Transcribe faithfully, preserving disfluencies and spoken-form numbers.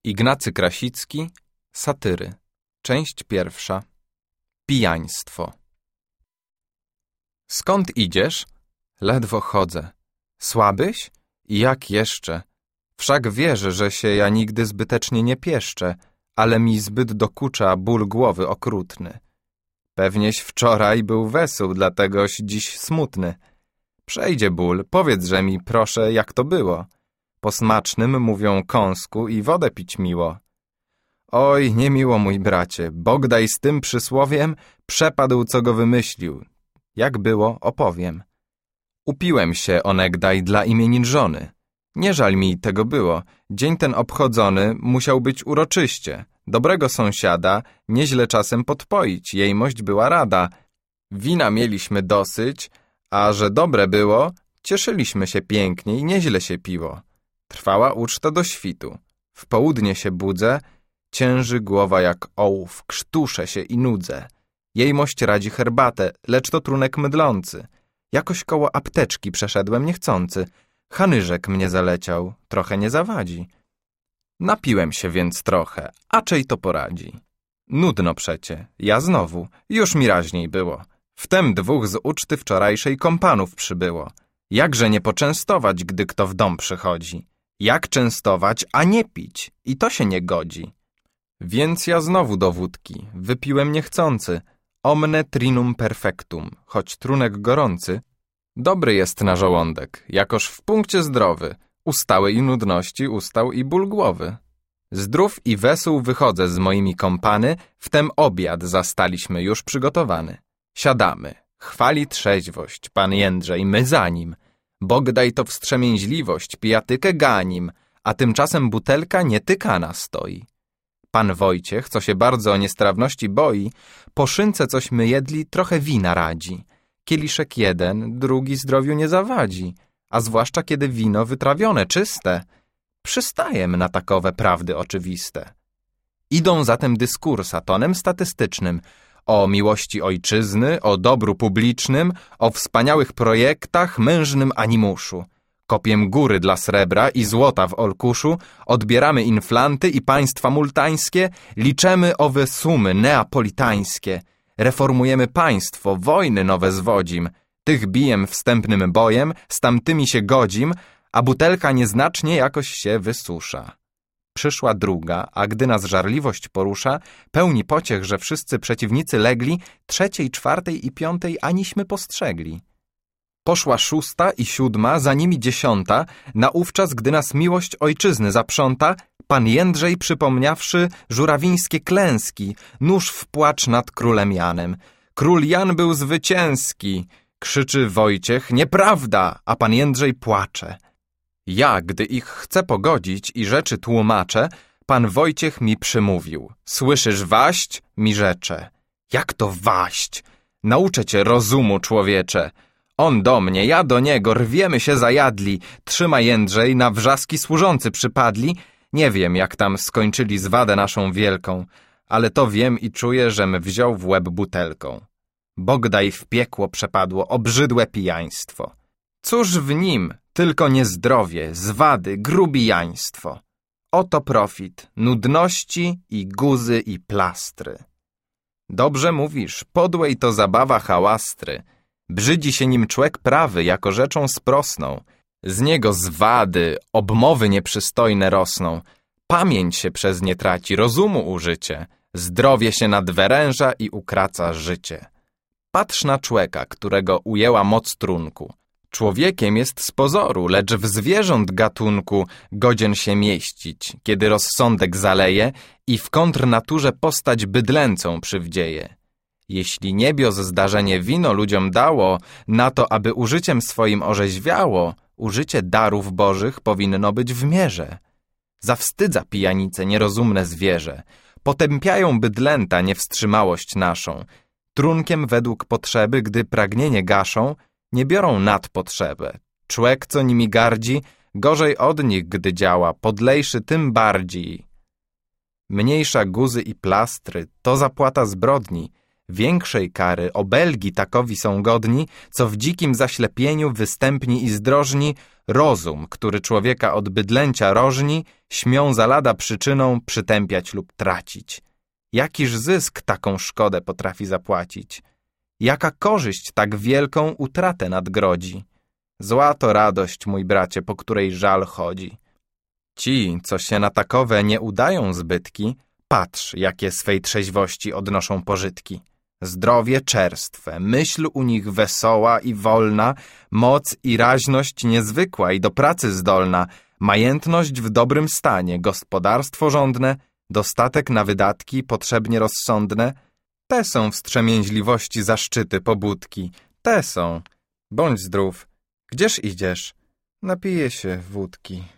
Ignacy Krasicki, Satyry. Część pierwsza. Pijaństwo. Skąd idziesz? Ledwo chodzę. Słabyś? I jak jeszcze? Wszak wiesz, że się ja nigdy zbytecznie nie pieszczę, ale mi zbyt dokucza ból głowy okrutny. Pewnieś wczoraj był wesół, dlategoś dziś smutny. Przejdzie ból, powiedz-że mi, proszę, jak to było. Po smacznym mówią kąsku i wodę pić miło. Oj, niemiło, mój bracie, Bogdaj z tym przysłowiem przepadł, co go wymyślił. Jak było, opowiem. Upiłem się onegdaj dla imienin żony. Nie żal mi tego było. Dzień ten obchodzony musiał być uroczyście. Dobrego sąsiada nieźle czasem podpoić, jejmość była rada. Wina mieliśmy dosyć, a że dobre było, cieszyliśmy się pięknie i nieźle się piło. Trwała uczta do świtu. W południe się budzę, cięży głowa jak ołów, krztuszę się i nudzę. Jejmość radzi herbatę, lecz to trunek mydlący. Jakoś koło apteczki przeszedłem niechcący. Hanyżek mnie zaleciał, trochę nie zawadzi. Napiłem się więc trochę, a czej to poradzi? Nudno przecie, ja znowu, już mi raźniej było. Wtem dwóch z uczty wczorajszej kompanów przybyło. Jakże nie poczęstować, gdy kto w dom przychodzi? Jak częstować, a nie pić? I to się nie godzi. Więc ja znowu do wódki, wypiłem niechcący. Omne trinum perfectum, choć trunek gorący, dobry jest na żołądek, jakoż w punkcie zdrowy. Ustały i nudności, ustał i ból głowy. Zdrów i wesół wychodzę z moimi kompany, wtem obiad zastaliśmy już przygotowany. Siadamy, chwali trzeźwość, pan Jędrzej, my za nim. Bogdaj to wstrzemięźliwość, pijatykę ganim, a tymczasem butelka nietykana stoi. Pan Wojciech, co się bardzo o niestrawności boi, po szynce coś my jedli, trochę wina radzi. Kieliszek jeden, drugi zdrowiu nie zawadzi, a zwłaszcza kiedy wino wytrawione, czyste. Przystajem na takowe prawdy oczywiste. Idą zatem dyskursa tonem statystycznym o miłości ojczyzny, o dobru publicznym, o wspaniałych projektach, mężnym animuszu. Kopiem góry dla srebra i złota w olkuszu, odbieramy inflanty i państwa multańskie, liczemy owe sumy neapolitańskie. Reformujemy państwo, wojny nowe zwodzim, tych bijem wstępnym bojem, z tamtymi się godzim, a butelka nieznacznie jakoś się wysusza. Przyszła druga, a gdy nas żarliwość porusza, pełni pociech, że wszyscy przeciwnicy legli, trzeciej, czwartej i piątej aniśmy postrzegli. Poszła szósta i siódma, za nimi dziesiąta, naówczas, gdy nas miłość ojczyzny zaprząta, pan Jędrzej przypomniawszy żurawińskie klęski, nóż w płacz nad królem Janem. Król Jan był zwycięski, krzyczy Wojciech, nieprawda, a pan Jędrzej płacze. Ja, gdy ich chcę pogodzić i rzeczy tłumaczę, pan Wojciech mi przymówił. Słyszysz waść? Mi rzecze. Jak to waść? Nauczę cię rozumu, człowiecze. On do mnie, ja do niego, rwiemy się zajadli. Trzyma Jędrzej, na wrzaski służący przypadli. Nie wiem, jak tam skończyli zwadę naszą wielką, ale to wiem i czuję, żem wziął w łeb butelką. Bogdaj w piekło przepadło obrzydłe pijaństwo. Cóż w nim? Tylko niezdrowie, zwady, grubijaństwo. Oto profit, nudności i guzy i plastry. Dobrze mówisz, podłej to zabawa hałastry. Brzydzi się nim człek prawy, jako rzeczą sprosną. Z niego zwady, obmowy nieprzystojne rosną. Pamięć się przez nie traci, rozumu użycie. Zdrowie się nadwyręża i ukraca życie. Patrz na człeka, którego ujęła moc trunku. Człowiekiem jest z pozoru, lecz w zwierząt gatunku godzien się mieścić, kiedy rozsądek zaleje i w kontrnaturze postać bydlęcą przywdzieje. Jeśli niebios zdarzenie wino ludziom dało, na to, aby użyciem swoim orzeźwiało, użycie darów bożych powinno być w mierze. Zawstydza pijanice nierozumne zwierzę, potępiają bydlęta niewstrzymałość naszą, trunkiem według potrzeby, gdy pragnienie gaszą, nie biorą nad potrzebę. Człek, co nimi gardzi, gorzej od nich, gdy działa, podlejszy tym bardziej. Mniejsza guzy i plastry, to zapłata zbrodni. Większej kary obelgi takowi są godni, co w dzikim zaślepieniu występni i zdrożni rozum, który człowieka od bydlęcia rożni, śmią za lada przyczyną przytępiać lub tracić. Jakiż zysk taką szkodę potrafi zapłacić? Jaka korzyść tak wielką utratę nadgrodzi? Zła to radość, mój bracie, po której żal chodzi. Ci, co się na takowe nie udają zbytki, patrz, jakie swej trzeźwości odnoszą pożytki. Zdrowie czerstwe, myśl u nich wesoła i wolna, moc i raźność niezwykła i do pracy zdolna, majętność w dobrym stanie, gospodarstwo rządne, dostatek na wydatki potrzebnie rozsądne, te są wstrzemięźliwości zaszczyty pobudki, te są. Bądź zdrów. Gdzież idziesz? Napiję się wódki.